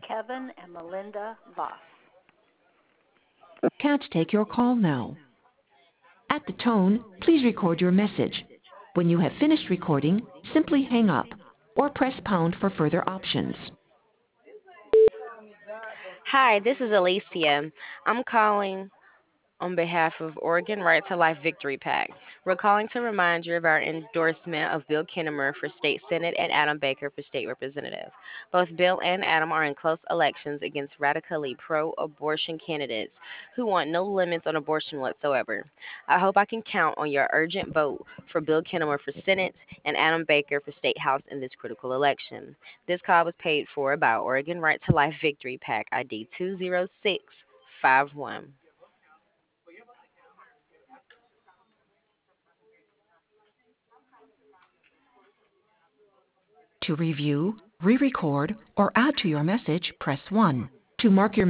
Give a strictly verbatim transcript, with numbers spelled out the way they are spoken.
Kevin and Melinda Voss. Can't take your call now. At the tone, please record your message. When you have finished recording, simply hang up or press pound for further options. Hi, this is Alicia. I'm calling on behalf of Oregon Right to Life Victory PAC. We're calling to remind you of our endorsement of Bill Kinnemer for State Senate and Adam Baker for State Representative. Both Bill and Adam are in close elections against radically pro-abortion candidates who want no limits on abortion whatsoever. I hope I can count on your urgent vote for Bill Kinnemer for Senate and Adam Baker for State House in this critical election. This call was paid for by Oregon Right to Life Victory PAC I D two zero six five one. To review, re-record, or add to your message, press one. To mark your